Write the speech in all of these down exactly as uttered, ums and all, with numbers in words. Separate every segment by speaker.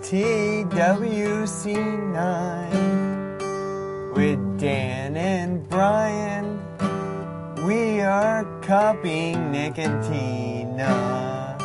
Speaker 1: T W C nine with Dan and Brian. We are copying Nick and Tina,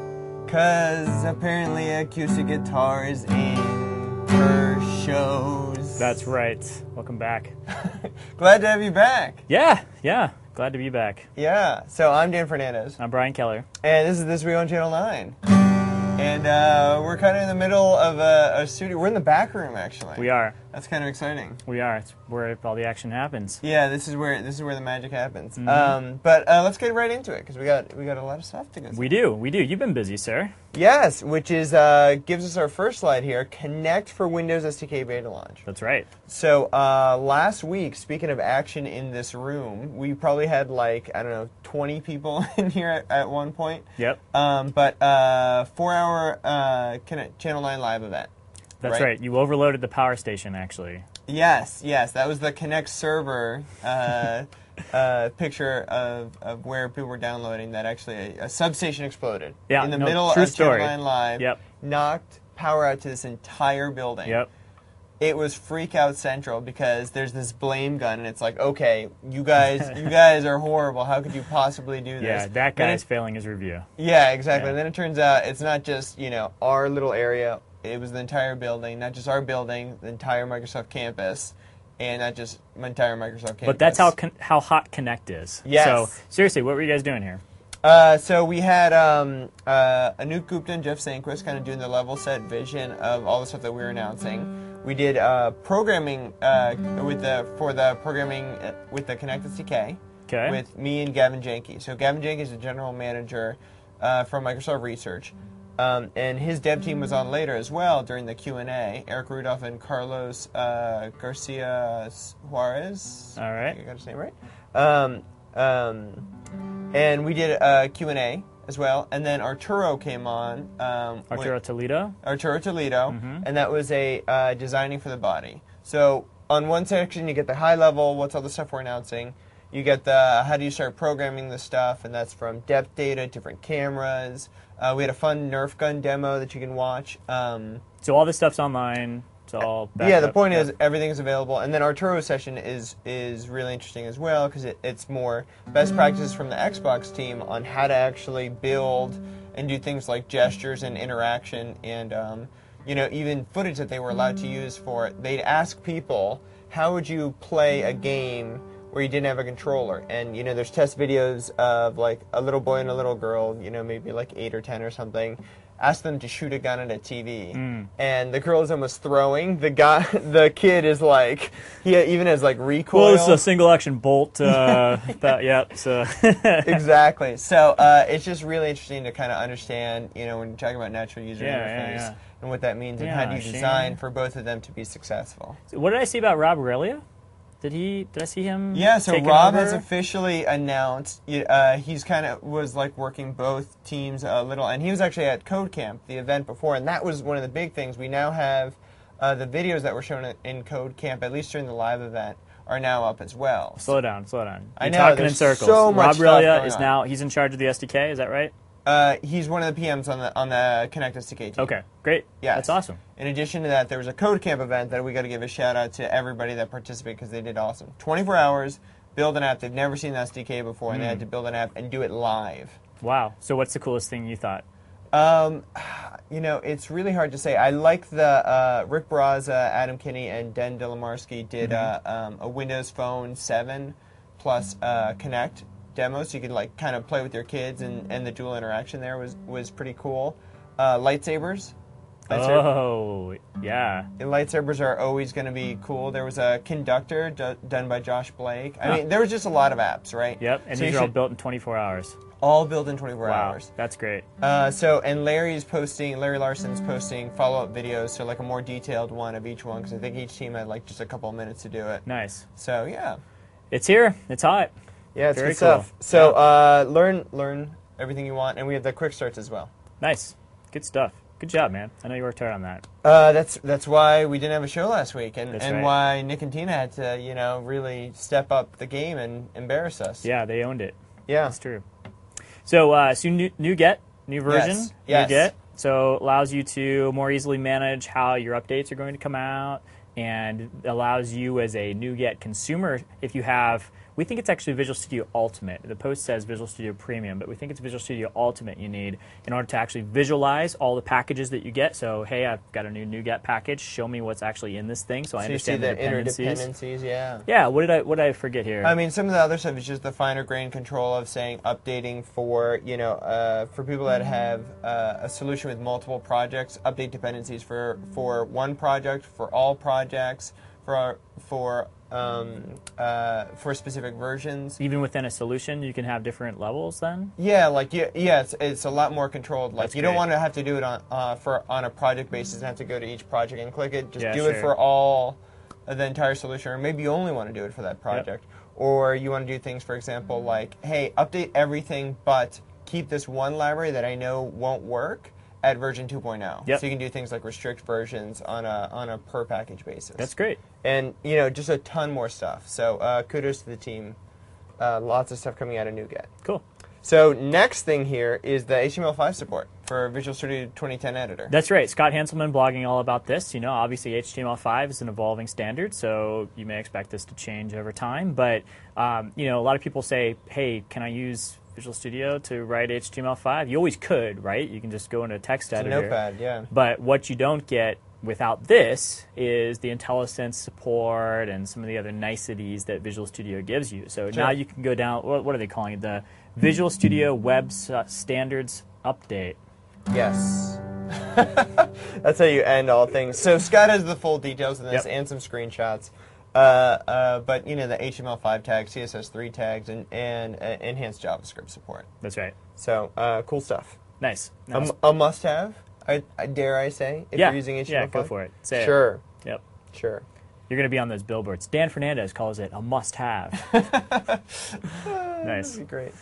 Speaker 1: 'cause apparently acoustic guitar is in her shows.
Speaker 2: That's right. Welcome back.
Speaker 1: Glad to have you back.
Speaker 2: Yeah, yeah. Glad to be back.
Speaker 1: Yeah. So I'm Dan Fernandez.
Speaker 2: I'm Brian Keller.
Speaker 1: And this is This Week on Channel nine. And uh, we're kind of in the middle of a, a studio. We're in the back room, actually.
Speaker 2: We are.
Speaker 1: That's kind of exciting.
Speaker 2: We are. It's where all the action happens.
Speaker 1: Yeah, this is where this is where the magic happens.
Speaker 2: Mm-hmm.
Speaker 1: Um, but uh, let's get right into it because we got we got a lot of stuff to go through.
Speaker 2: We do. We do. You've been busy, sir.
Speaker 1: Yes, which is uh, gives us our first slide here. Connect for Windows S D K beta launch.
Speaker 2: That's right.
Speaker 1: So uh, last week, speaking of action in this room, we probably had like I don't know twenty people in here at, at one point.
Speaker 2: Yep.
Speaker 1: Um, but uh, four hour uh, Connect, Channel nine live event.
Speaker 2: That's
Speaker 1: right?
Speaker 2: right. You overloaded the power station, actually.
Speaker 1: Yes, yes, that was the Connect server uh, uh, picture of, of where people were downloading that actually a, a substation exploded.
Speaker 2: Yeah,
Speaker 1: in the
Speaker 2: no,
Speaker 1: middle
Speaker 2: true
Speaker 1: of
Speaker 2: story.
Speaker 1: Channel nine Live,
Speaker 2: Yep.
Speaker 1: knocked power out to this entire building.
Speaker 2: Yep.
Speaker 1: It was freak out central because there's this blame gun, and it's like, okay, you guys, you guys are horrible. How could you possibly do this?
Speaker 2: Yeah, that
Speaker 1: Then
Speaker 2: guy's
Speaker 1: it-
Speaker 2: failing his review.
Speaker 1: Yeah, exactly.
Speaker 2: Yeah.
Speaker 1: And then it turns out it's not just you know our little area. It was the entire building, not just our building, the entire Microsoft campus, and not just my entire Microsoft campus.
Speaker 2: But that's how con- how hot Connect is.
Speaker 1: Yes.
Speaker 2: So, seriously, what were you guys doing here?
Speaker 1: Uh, so we had um, uh, Anoop Gupta and Jeff Sanquist kind of doing the level set vision of all the stuff that we were announcing. We did uh, programming uh, with the for the programming uh, with the Connect S D K.
Speaker 2: Okay.
Speaker 1: With me and Gavin Janke. So Gavin Janke is the general manager uh, from Microsoft Research. Um, and his dev team was on later as well during the Q and A. Eric Rudolph and Carlos uh, Garcia Juarez.
Speaker 2: All right.
Speaker 1: I got his name right. Um, um, and we did a Q and A as well. And then Arturo came on. Um,
Speaker 2: Arturo
Speaker 1: with-
Speaker 2: Toledo?
Speaker 1: Arturo Toledo.
Speaker 2: Mm-hmm.
Speaker 1: And that was a uh, designing for the body. So on one section, you get the high level, what's all the stuff we're announcing. You get the how do you start programming the stuff, and that's from depth data, different cameras. Uh, we had a fun Nerf gun demo that you can watch. Um,
Speaker 2: So all this stuff's online. It's all backed
Speaker 1: yeah, the
Speaker 2: up.
Speaker 1: point
Speaker 2: Yep.
Speaker 1: is everything's available. And then Arturo's session is is really interesting as well because it, it's more best practices from the Xbox team on how to actually build and do things like gestures and interaction and um, you know even footage that they were allowed to use for it. They'd ask people, how would you play a game where you didn't have a controller? And, you know, there's test videos of, like, a little boy and a little girl, you know, maybe like eight or ten or something, ask them to shoot a gun at a T V.
Speaker 2: Mm.
Speaker 1: And the girl is almost throwing. The guy, the kid is, like, he even has, like, recoil.
Speaker 2: Well, it's a single action bolt. Uh, that, yeah, so.
Speaker 1: Exactly. So uh, it's just really interesting to kind of understand, you know, when you're talking about natural user
Speaker 2: Yeah,
Speaker 1: interface
Speaker 2: yeah, yeah.
Speaker 1: and what that means and
Speaker 2: Yeah,
Speaker 1: how do you
Speaker 2: Shane.
Speaker 1: design for both of them to be successful.
Speaker 2: What did I see about Rob Aurelia? Did he? Did I see him?
Speaker 1: Yeah, so
Speaker 2: taking
Speaker 1: Rob
Speaker 2: over?
Speaker 1: has officially announced uh, he's kind of was like working both teams a little, and he was actually at Code Camp, the event before, and that was one of the big things. We now have uh, the videos that were shown in Code Camp, at least during the live event, are now up as well.
Speaker 2: Slow down, slow down. You're
Speaker 1: I know,
Speaker 2: talking in
Speaker 1: there's
Speaker 2: circles.
Speaker 1: so much
Speaker 2: Rob
Speaker 1: stuff
Speaker 2: Aurelia
Speaker 1: going
Speaker 2: is
Speaker 1: on.
Speaker 2: now he's in charge of the S D K. Is that right?
Speaker 1: Uh, he's one of the P Ms on the on the Connect S D K team.
Speaker 2: Okay, great.
Speaker 1: Yes.
Speaker 2: That's awesome.
Speaker 1: In addition to that, there was a Code Camp event that we got to give a shout out to everybody that participated because they did awesome. twenty-four hours, build an app. They've never seen the S D K before, and they had to build an app and do it live.
Speaker 2: Wow. So what's the coolest thing you thought?
Speaker 1: Um, you know, it's really hard to say. I like the uh, Rick Braza, Adam Kinney, and Den Delamarski did uh, um, a Windows Phone seven plus uh, Connect demo, so you could like kind of play with your kids, and, and the dual interaction there was was pretty cool. Uh, lightsabers. Lightsaber-
Speaker 2: Oh, yeah.
Speaker 1: And lightsabers are always going to be cool. There was a Conductor d- done by Josh Blake. I
Speaker 2: Huh.
Speaker 1: mean, there was just a lot of apps, right?
Speaker 2: Yep. And
Speaker 1: So
Speaker 2: these
Speaker 1: you
Speaker 2: are all
Speaker 1: should-
Speaker 2: built in twenty-four hours.
Speaker 1: all built in twenty-four
Speaker 2: Wow.
Speaker 1: hours.
Speaker 2: That's great.
Speaker 1: Uh, so, and Larry's posting, Larry Larson's posting follow-up videos, so like a more detailed one of each one, because I think each team had like just a couple of minutes to do it.
Speaker 2: Nice.
Speaker 1: So, yeah.
Speaker 2: It's here. It's hot.
Speaker 1: Yeah, it's
Speaker 2: Very
Speaker 1: good stuff.
Speaker 2: cool.
Speaker 1: So,
Speaker 2: Yeah.
Speaker 1: uh, learn learn everything you want, and we have the quick starts as well.
Speaker 2: Nice. Good stuff. Good job, man. I know you worked hard on that.
Speaker 1: Uh, that's that's why we didn't have a show last week, and,
Speaker 2: That's
Speaker 1: and
Speaker 2: right.
Speaker 1: why Nick and Tina had to, you know, really step up the game and embarrass us.
Speaker 2: Yeah, they owned it.
Speaker 1: Yeah.
Speaker 2: That's true. So, uh, so new, new get, new version,
Speaker 1: Yes. Yes.
Speaker 2: new get. So it allows you to more easily manage how your updates are going to come out, and allows you as a NuGet consumer, if you have, we think it's actually Visual Studio Ultimate. The post says Visual Studio Premium, but we think it's Visual Studio Ultimate you need in order to actually visualize all the packages that you get. So, hey, I've got a new NuGet package. Show me what's actually in this thing, so, so I understand
Speaker 1: you see
Speaker 2: the,
Speaker 1: the
Speaker 2: dependencies.
Speaker 1: interdependencies, yeah.
Speaker 2: Yeah. What did I what did I forget here?
Speaker 1: I mean, some of the other stuff is just the finer grain control of saying updating for you know uh, for people that have uh, a solution with multiple projects, update dependencies for for one project, for all projects, for for um, uh, for specific versions.
Speaker 2: Even within a solution, you can have different levels then?
Speaker 1: Yeah, like yeah, yeah it's, it's a lot more controlled. Like
Speaker 2: That's
Speaker 1: you
Speaker 2: great.
Speaker 1: don't want to have to do it on uh, for on a project basis and have to go to each project and click it. Just
Speaker 2: Yeah,
Speaker 1: do
Speaker 2: sure.
Speaker 1: it for all uh, the entire solution, or maybe you only want to do it for that project. Yep. Or you want to do things, for example, like, hey, update everything, but keep this one library that I know won't work at version two point oh.
Speaker 2: Yep.
Speaker 1: So you can do things like restrict versions on a on a per package basis.
Speaker 2: That's great.
Speaker 1: And you know, just a ton more stuff. So uh, kudos to the team. Uh, lots of stuff coming out of NuGet.
Speaker 2: Cool.
Speaker 1: So next thing here is the H T M L five support for Visual Studio twenty ten Editor.
Speaker 2: That's right. Scott Hanselman blogging all about this. You know, obviously H T M L five is an evolving standard, so you may expect this to change over time. But um, you know, a lot of people say, "Hey, can I use Visual Studio to write H T M L five?" You always could, right? You can just go into a text
Speaker 1: It's
Speaker 2: editor.
Speaker 1: a notepad, yeah.
Speaker 2: But what you don't get without this is the IntelliSense support and some of the other niceties that Visual Studio gives you. So
Speaker 1: Sure.
Speaker 2: now you can go down, what, what are they calling it? The Visual Studio Web S- Standards Update.
Speaker 1: Yes. That's how you end all things. So Scott has the full details of this
Speaker 2: Yep.
Speaker 1: and some screenshots. Uh, uh, but, you know, the H T M L five tags, C S S three tags, and, and uh, enhanced JavaScript support.
Speaker 2: That's right.
Speaker 1: So, uh, cool stuff.
Speaker 2: Nice.
Speaker 1: A,
Speaker 2: Now,
Speaker 1: m- a must-have, I, I dare I say, if
Speaker 2: yeah,
Speaker 1: you're using H T M L
Speaker 2: yeah,
Speaker 1: five?
Speaker 2: go for it. Say
Speaker 1: Sure,
Speaker 2: it. Yep.
Speaker 1: sure.
Speaker 2: You're going to be on those billboards. Dan Fernandez calls it a must-have. Nice.
Speaker 1: That'd be great.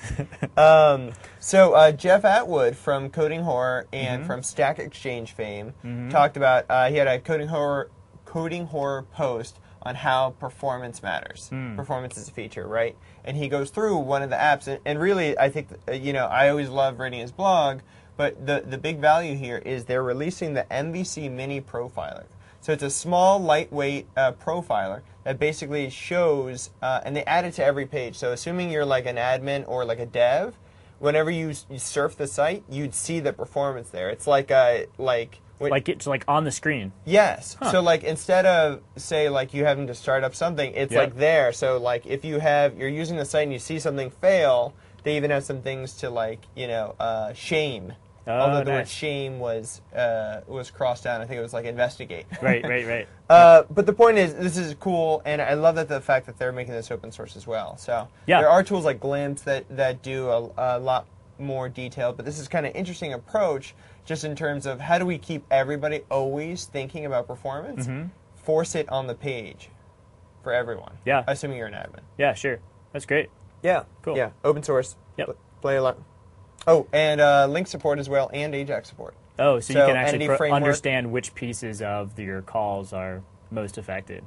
Speaker 1: um, so uh, Jeff Atwood from Coding Horror and
Speaker 2: Mhm.
Speaker 1: from Stack Exchange fame
Speaker 2: Mhm.
Speaker 1: talked about, uh, he had a Coding Horror, Coding Horror post on how performance matters.
Speaker 2: Mm.
Speaker 1: Performance is a feature, right? And he goes through one of the apps, and, and really, I think, uh, you know, I always love reading his blog, but the, the big value here is they're releasing the M V C Mini Profiler. So it's a small, lightweight uh, profiler that basically shows, uh, and they add it to every page. So assuming you're like an admin or like a dev, whenever you, you surf the site, you'd see the performance there. It's like a, like... when-
Speaker 2: Like it's like on the screen.
Speaker 1: Yes.
Speaker 2: Huh.
Speaker 1: So like instead of say like you having to start up something, it's
Speaker 2: Yep.
Speaker 1: like there. So like if you have you're using the site and you see something fail, they even have some things to like you know uh, shame.
Speaker 2: Oh,
Speaker 1: Although the word
Speaker 2: nice.
Speaker 1: shame was uh, was crossed out, I think it was like investigate.
Speaker 2: Right, right, right.
Speaker 1: Uh, but the point is, this is cool, and I love that the fact that they're making this open source as well. So
Speaker 2: Yeah.
Speaker 1: there are tools like Glimpse that that do a, a lot more detail, but this is kind of interesting approach, just in terms of how do we keep everybody always thinking about performance,
Speaker 2: Mhm.
Speaker 1: force it on the page for everyone.
Speaker 2: Yeah.
Speaker 1: Assuming you're an admin.
Speaker 2: Yeah, sure. That's great.
Speaker 1: Yeah.
Speaker 2: Cool.
Speaker 1: Yeah. Open source.
Speaker 2: Yep.
Speaker 1: Pl- Play a lot. Oh, and uh, link support as well, and Ajax support.
Speaker 2: Oh, so,
Speaker 1: So
Speaker 2: you can actually
Speaker 1: Entity
Speaker 2: pro-
Speaker 1: Framework-
Speaker 2: understand which pieces of the, your calls are most affected.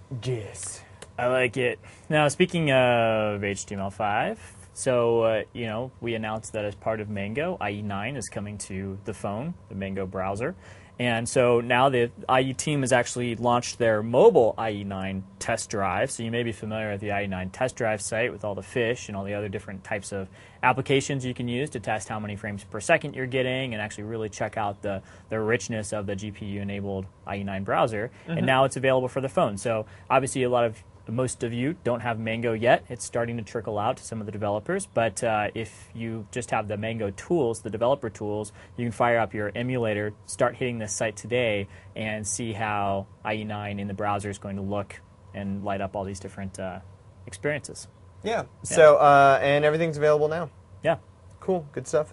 Speaker 1: Yes.
Speaker 2: I like it. Now, speaking of H T M L five, so, uh, you know, we announced that as part of Mango, I E nine is coming to the phone, the Mango browser. And so now the I E team has actually launched their mobile I E nine test drive. So you may be familiar with the I E nine test drive site with all the fish and all the other different types of applications you can use to test how many frames per second you're getting and actually really check out the, the richness of the G P U-enabled I E nine browser. Mm-hmm. And now it's available for the phone. So obviously a lot of most of you don't have Mango yet. It's starting to trickle out to some of the developers, but uh, if you just have the Mango tools, the developer tools, you can fire up your emulator, start hitting this site today, and see how I E nine in the browser is going to look and light up all these different uh, experiences.
Speaker 1: Yeah. So, uh, and everything's available now.
Speaker 2: Yeah.
Speaker 1: Cool. Good stuff.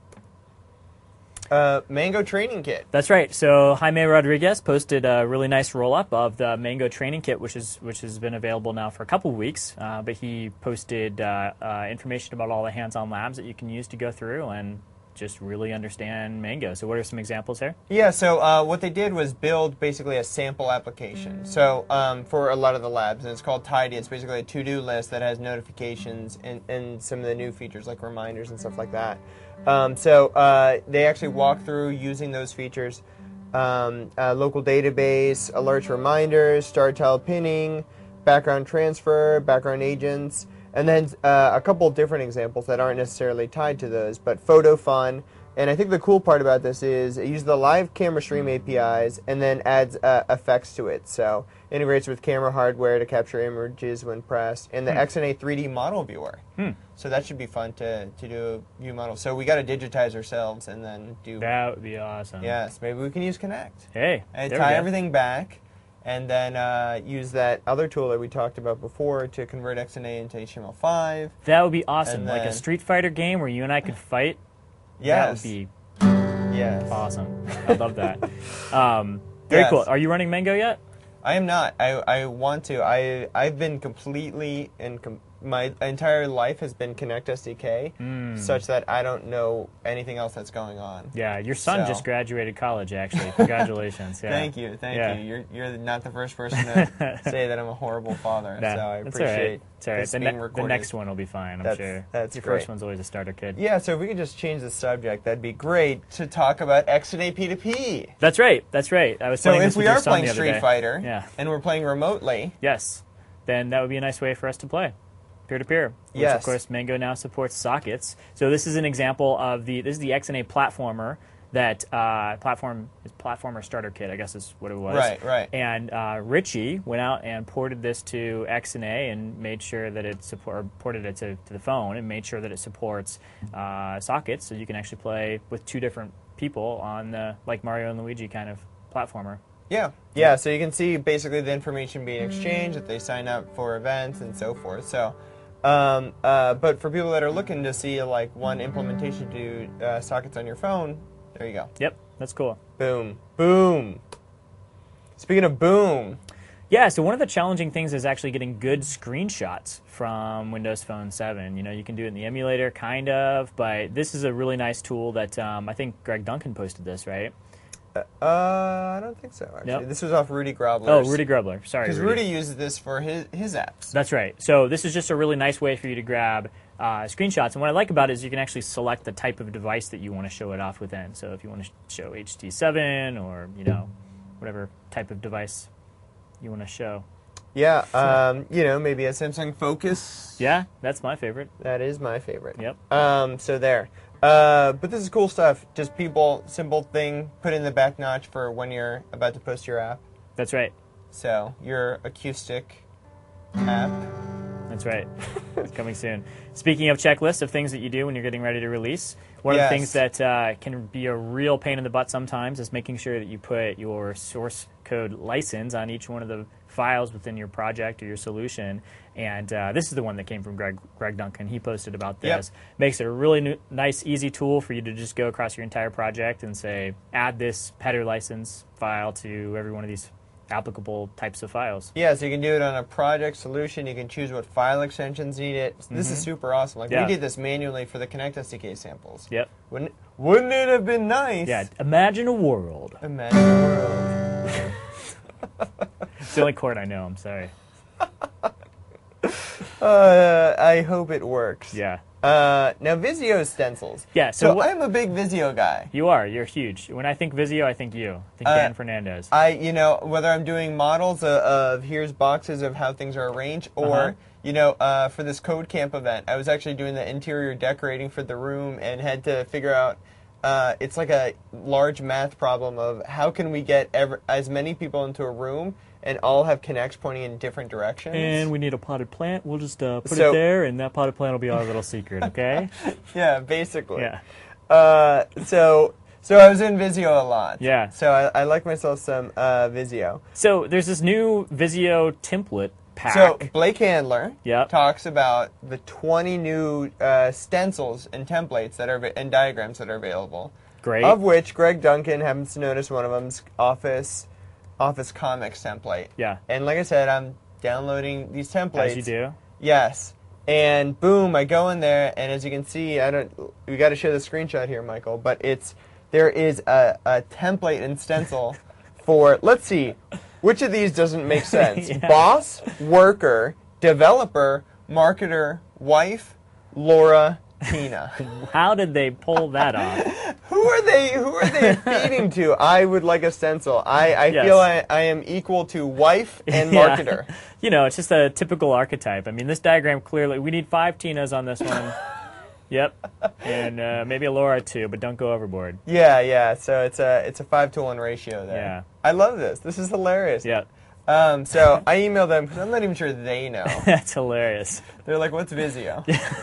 Speaker 1: Uh, Mango Training Kit.
Speaker 2: That's right. So Jaime Rodriguez posted a really nice roll-up of the Mango Training Kit, which is which has been available now for a couple of weeks. Uh, but he posted uh, uh, information about all the hands-on labs that you can use to go through, and just really understand Mango. So what are some examples there?
Speaker 1: Yeah, so uh, what they did was build basically a sample application. So um, for a lot of the labs, and it's called Tidy. It's basically a to-do list that has notifications and, and some of the new features like reminders and stuff like that. Um, so uh, they actually walk through using those features, um, uh, local database, alerts, reminders, StarTel pinning, background transfer, background agents, and then uh, a couple different examples that aren't necessarily tied to those, but photo fun. And I think the cool part about this is it uses the live camera stream A P Is and then adds uh, effects to it. So integrates with camera hardware to capture images when pressed, and the
Speaker 2: Hmm.
Speaker 1: X N A three D model viewer.
Speaker 2: Hmm.
Speaker 1: So that should be fun to, to do a view model. So we got to digitize ourselves and then do.
Speaker 2: That would be awesome.
Speaker 1: Yes, maybe we can use Connect
Speaker 2: Hey,
Speaker 1: and
Speaker 2: there we
Speaker 1: tie
Speaker 2: go.
Speaker 1: everything back, and then uh, use that other tool that we talked about before to convert X N A into H T M L five.
Speaker 2: That would be awesome.
Speaker 1: And
Speaker 2: Like a
Speaker 1: then-
Speaker 2: Street Fighter game where you and I could fight.
Speaker 1: Yes.
Speaker 2: That would be
Speaker 1: Yes.
Speaker 2: awesome. I love that. Um, very
Speaker 1: Yes.
Speaker 2: cool. Are you running Mango yet?
Speaker 1: I am not. I, I want to. I I've been completely and com- my entire life has been Connect S D K,
Speaker 2: Mm.
Speaker 1: such that I don't know anything else that's going on.
Speaker 2: Yeah, your son
Speaker 1: So-
Speaker 2: just graduated college, actually. Congratulations. Yeah.
Speaker 1: Thank you, thank
Speaker 2: Yeah.
Speaker 1: you. You're you're not the first person to say that I'm a horrible father.
Speaker 2: Nah,
Speaker 1: so I
Speaker 2: that's all right.
Speaker 1: appreciate
Speaker 2: It's all right.
Speaker 1: this
Speaker 2: The,
Speaker 1: being
Speaker 2: ne- the
Speaker 1: recorded.
Speaker 2: next one will be fine, I'm
Speaker 1: That's-
Speaker 2: sure.
Speaker 1: that's
Speaker 2: Your
Speaker 1: great.
Speaker 2: first one's always a starter kid.
Speaker 1: Yeah, so if we could just change the subject, that'd be great to talk about X N A P two P.
Speaker 2: That's right. That's right. I was
Speaker 1: So
Speaker 2: playing
Speaker 1: if
Speaker 2: this
Speaker 1: we
Speaker 2: with your
Speaker 1: are
Speaker 2: son
Speaker 1: playing
Speaker 2: the other
Speaker 1: Street
Speaker 2: day.
Speaker 1: Fighter,
Speaker 2: Yeah.
Speaker 1: and we're playing remotely,
Speaker 2: Yes. Then that would be a nice way for us to play. Peer-to-peer, which
Speaker 1: Yes.
Speaker 2: of course Mango now supports sockets. So this is an example of the, this is the X N A platformer that, uh, platform, is platformer starter kit, I guess is what it was.
Speaker 1: Right, right.
Speaker 2: And uh, Richie went out and ported this to X N A and made sure that it support, or ported it to, to the phone and made sure that it supports uh, sockets, so you can actually play with two different people on the, like Mario and Luigi kind of platformer.
Speaker 1: Yeah, yeah. So you can see basically the information being exchanged if they sign up for events and so forth. So, um, uh, but for people that are looking to see like one implementation to uh, sockets on your phone, there you go.
Speaker 2: Yep, that's cool.
Speaker 1: Boom, boom. Speaking of boom,
Speaker 2: Yeah, so one of the challenging things is actually getting good screenshots from Windows Phone seven. You know, you can do it in the emulator, kind of, but this is a really nice tool that um, I think Greg Duncan posted this, right?
Speaker 1: uh, I don't think so. Actually,
Speaker 2: Nope.
Speaker 1: this was off Rudy Grobler.
Speaker 2: Oh, Rudy Grubler. Sorry,
Speaker 1: Because
Speaker 2: Rudy.
Speaker 1: Rudy uses this for his his apps.
Speaker 2: That's right. So this is just a really nice way for you to grab uh, screenshots. And what I like about it is you can actually select the type of device that you want to show it off within. So if you want to show H T seven or, you know, whatever type of device you want to show.
Speaker 1: Yeah, um, you know, maybe a Samsung Focus.
Speaker 2: Yeah, that's my favorite.
Speaker 1: That is my favorite.
Speaker 2: Yep.
Speaker 1: Um, so there. Uh, but this is cool stuff. Just people, simple thing, put in the back notch for when you're about to post your app.
Speaker 2: That's right.
Speaker 1: So your acoustic app.
Speaker 2: That's right. It's coming soon. Speaking of checklists of things that you do when you're getting ready to release, one
Speaker 1: Yes.
Speaker 2: of the things that uh, can be a real pain in the butt sometimes is making sure that you put your source code license on each one of the files within your project or your solution. And uh, this is the one that came from Greg, Greg Duncan. He posted about
Speaker 1: Yep.
Speaker 2: this. Makes it a really new, nice, easy tool for you to just go across your entire project and say, add this header license file to every one of these applicable types of files.
Speaker 1: Yeah, so you can do it on a project solution. You can choose what file extensions need it. This is super awesome. Like
Speaker 2: Yeah.
Speaker 1: we did this manually for the Connect S D K samples.
Speaker 2: Yep.
Speaker 1: Wouldn't Wouldn't it have been nice?
Speaker 2: Yeah, imagine a world.
Speaker 1: Imagine a world.
Speaker 2: It's the only chord I know, I'm sorry.
Speaker 1: Uh, I hope it works.
Speaker 2: Yeah.
Speaker 1: Uh, now Visio stencils.
Speaker 2: Yeah, so
Speaker 1: So,
Speaker 2: what-
Speaker 1: I'm a big Visio guy.
Speaker 2: You are. You're huge. When I think Vizio, I think you. I think
Speaker 1: Uh,
Speaker 2: Dan Fernandez.
Speaker 1: I, you know, whether I'm doing models of, of here's boxes of how things are arranged, or
Speaker 2: Uh-huh.
Speaker 1: you know, uh, for this Code Camp event, I was actually doing the interior decorating for the room and had to figure out. Uh, it's like a large math problem of how can we get ever, as many people into a room and all have connects pointing in different directions.
Speaker 2: And we need a potted plant. We'll just uh, put
Speaker 1: So-
Speaker 2: it there, and that potted plant will be our little secret, okay?
Speaker 1: yeah, basically.
Speaker 2: Yeah.
Speaker 1: Uh, so. So I was in Visio a lot.
Speaker 2: Yeah.
Speaker 1: So I, I like myself some uh, Visio.
Speaker 2: So there's this new Vizio template pack.
Speaker 1: So Blake Handler
Speaker 2: Yep.
Speaker 1: talks about the twenty new uh, stencils and templates that are and diagrams that are available.
Speaker 2: Great.
Speaker 1: Of which Greg Duncan happens to notice one of them's Office Office Comics template.
Speaker 2: Yeah.
Speaker 1: And like I said, I'm downloading these templates.
Speaker 2: As you do.
Speaker 1: Yes. And boom, I go in there, and as you can see, I don't. We got to show the screenshot here, Michael. But it's there is a, a template and stencil for. Let's see, which of these doesn't make sense?
Speaker 2: Yeah.
Speaker 1: Boss, worker, developer, marketer, wife, Laura, Tina.
Speaker 2: How did they pull that off?
Speaker 1: Who are they? Who are they feeding to? I would like a stencil. I, I
Speaker 2: Yes.
Speaker 1: feel I, I am equal to wife and
Speaker 2: Yeah.
Speaker 1: marketer.
Speaker 2: You know, it's just a typical archetype. I mean, this diagram clearly, we need five Tinas on this one. Yep. And uh, maybe a Laura too, but don't go overboard.
Speaker 1: Yeah, yeah. So it's a it's a five to one ratio there.
Speaker 2: Yeah.
Speaker 1: I love this. This is hilarious.
Speaker 2: Yeah.
Speaker 1: Um, so I emailed them because I'm not even sure they know.
Speaker 2: That's hilarious.
Speaker 1: They're like, "What's Vizio?"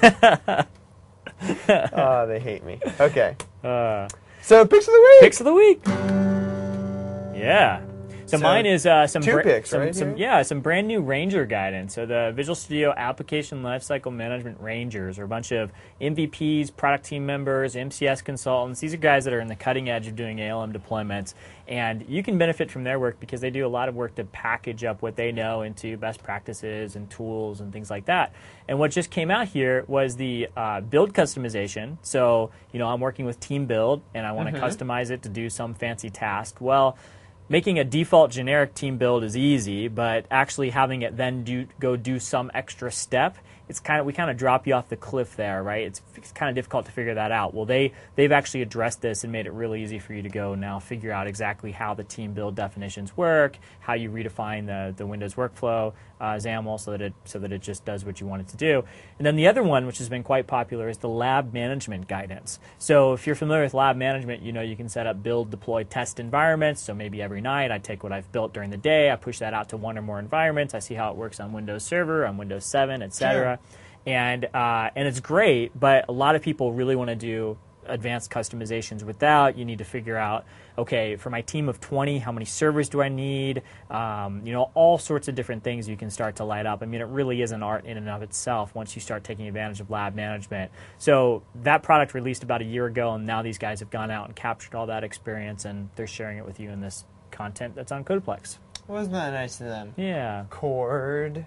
Speaker 1: Oh, they hate me. Okay.
Speaker 2: Uh,
Speaker 1: So picks of the week.
Speaker 2: picks of the week. Yeah. So,
Speaker 1: So,
Speaker 2: mine is uh, some
Speaker 1: two
Speaker 2: bra-
Speaker 1: picks,
Speaker 2: some,
Speaker 1: right,
Speaker 2: some
Speaker 1: here?
Speaker 2: yeah, some brand new Ranger guidance. So the Visual Studio Application Lifecycle Management Rangers are a bunch of M V Ps, product team members, M C S consultants. These are guys that are in the cutting edge of doing A L M deployments, and you can benefit from their work because they do a lot of work to package up what they know into best practices and tools and things like that. And what just came out here was the uh, build customization. So, you know, I'm working with Team Build, and I want to customize it to do some fancy task. Well, making a default generic team build is easy, but actually having it then do go do some extra step, it's kind of we kind of drop you off the cliff there, right? It's, it's kind of difficult to figure that out. Well, they they've actually addressed this and made it really easy for you to go now figure out exactly how the team build definitions work, how you redefine the the Windows workflow, uh, XAML, so that it so that it just does what you want it to do. And then the other one, which has been quite popular, is the lab management guidance. So if you're familiar with lab management, you know you can set up build, deploy, test environments. So maybe every night I take what I've built during the day, I push that out to one or more environments. I see how it works on Windows Server, on Windows seven, et cetera. And uh, and it's great, but a lot of people really want to do advanced customizations without. You need to figure out, okay, for my team of twenty, how many servers do I need? Um, you know, all sorts of different things you can start to light up. I mean, it really is an art in and of itself once you start taking advantage of lab management. So that product released about a year ago, and now these guys have gone out and captured all that experience, and they're sharing it with you in this content that's on Codeplex.
Speaker 1: Wasn't that nice of them?
Speaker 2: Yeah.
Speaker 1: Cord.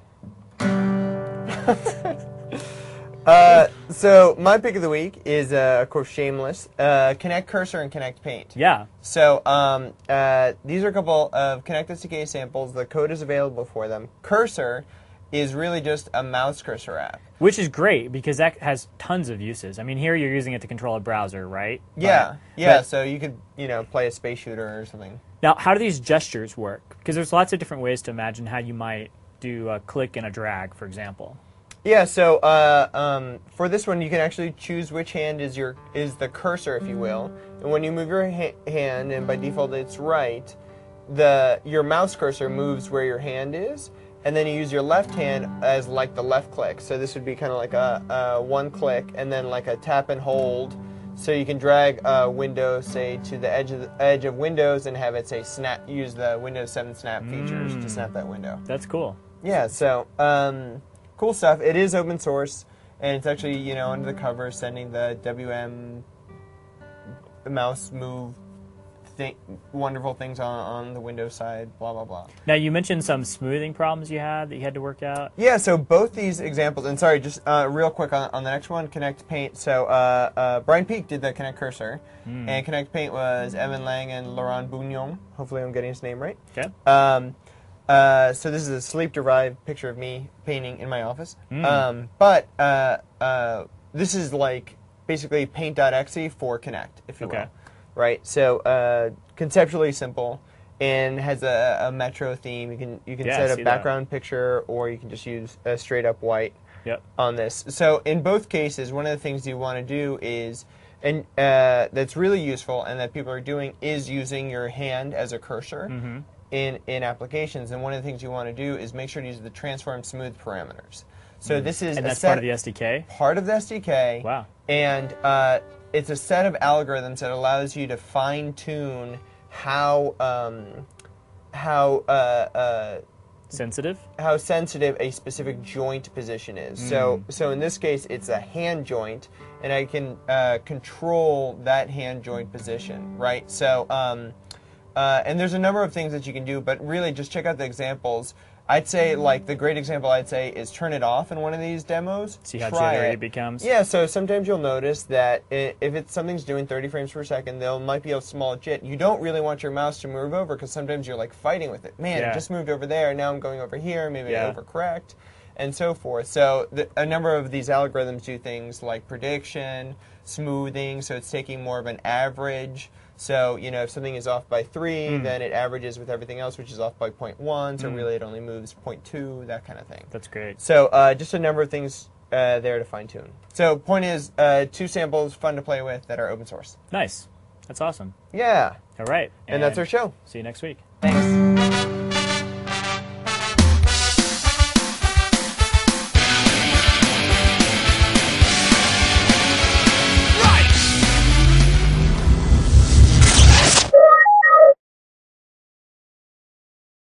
Speaker 1: uh, so my pick of the week is, uh, of course, shameless. Uh, Connect Cursor and Connect Paint.
Speaker 2: Yeah.
Speaker 1: So um, uh, these are a couple of Connect S D K samples. The code is available for them. Cursor is really just a mouse cursor app.
Speaker 2: Which is great because that has tons of uses. I mean, here you're using it to control a browser, right?
Speaker 1: Yeah,
Speaker 2: But-
Speaker 1: yeah.
Speaker 2: but-
Speaker 1: So you could, you know, play a space shooter or something.
Speaker 2: Now, how do these gestures work? Because there's lots of different ways to imagine how you might do a click and a drag, for example.
Speaker 1: Yeah. So uh, um, for this one, you can actually choose which hand is your is the cursor, if you will. And when you move your ha- hand, and by default it's right, the your mouse cursor moves where your hand is. And then you use your left hand as like the left click. So this would be kind of like a, a one click and then like a tap and hold. So you can drag a window, say, to the edge of the edge of Windows and have it say snap. Use the Windows seven snap features to snap that window.
Speaker 2: That's cool.
Speaker 1: Yeah. So um, cool stuff. It is open source, and it's actually, you know, under the cover sending the W M mouse move. Th- wonderful things on, on the Windows side, blah, blah, blah.
Speaker 2: Now, you mentioned some smoothing problems you had that you had to work out.
Speaker 1: Yeah, so both these examples, and sorry, just uh, real quick on, on the next one, Connect Paint. So uh, uh, Brian Peake did the Connect Cursor,
Speaker 2: Mm.
Speaker 1: and Connect Paint was Evan Lang and Laurent Bugnon. Hopefully I'm getting his name right.
Speaker 2: Okay.
Speaker 1: Um, uh, so this is a sleep-derived picture of me painting in my office.
Speaker 2: Mm.
Speaker 1: Um, but uh, uh, this is like basically paint.exe for Connect, if you
Speaker 2: Okay.
Speaker 1: will. Right, so uh, conceptually simple, and has a, a Metro theme. You can you can
Speaker 2: Yeah, I
Speaker 1: set
Speaker 2: see
Speaker 1: a
Speaker 2: that.
Speaker 1: background picture, or you can just use a straight up white
Speaker 2: Yep.
Speaker 1: on this. So in both cases, one of the things you want to do is, and uh, that's really useful, and that people are doing, is using your hand as a cursor
Speaker 2: Mm-hmm.
Speaker 1: in in applications. And one of the things you want to do is make sure to use the transform smooth parameters. So this is
Speaker 2: And
Speaker 1: a
Speaker 2: that's
Speaker 1: set,
Speaker 2: part of the S D K?
Speaker 1: part of the S D K.
Speaker 2: Wow.
Speaker 1: And uh, it's a set of algorithms that allows you to fine tune how um, how uh, uh,
Speaker 2: Sensitive?
Speaker 1: how sensitive a specific joint position is. So so in this case, it's a hand joint, and I can uh, control that hand joint position, right? So um, uh, and there's a number of things that you can do, but really just check out the examples. I'd say, like, the great example I'd say is turn it off in one of these demos.
Speaker 2: See how
Speaker 1: Try
Speaker 2: jittery
Speaker 1: it.
Speaker 2: it becomes.
Speaker 1: Yeah, so sometimes you'll notice that it, if it's something's doing thirty frames per second, there might be a small jit. You don't really want your mouse to move over because sometimes you're like fighting with it. Man,
Speaker 2: Yeah.
Speaker 1: it just moved over there. Now I'm going over here. Maybe
Speaker 2: Yeah.
Speaker 1: I overcorrect, and so forth. So the, a number of these algorithms do things like prediction, smoothing. So it's taking more of an average. So, you know, if something is off by three,
Speaker 2: Mm.
Speaker 1: then it averages with everything else, which is off by zero point one. So
Speaker 2: Mm.
Speaker 1: really it only moves zero point two, that kind of thing.
Speaker 2: That's great.
Speaker 1: So uh, just a number of things uh, there to fine tune. So point is, uh, two samples, fun to play with, that are open source.
Speaker 2: Nice. That's awesome.
Speaker 1: Yeah.
Speaker 2: All right.
Speaker 1: And, that's our show.
Speaker 2: See you next week.
Speaker 1: Thanks.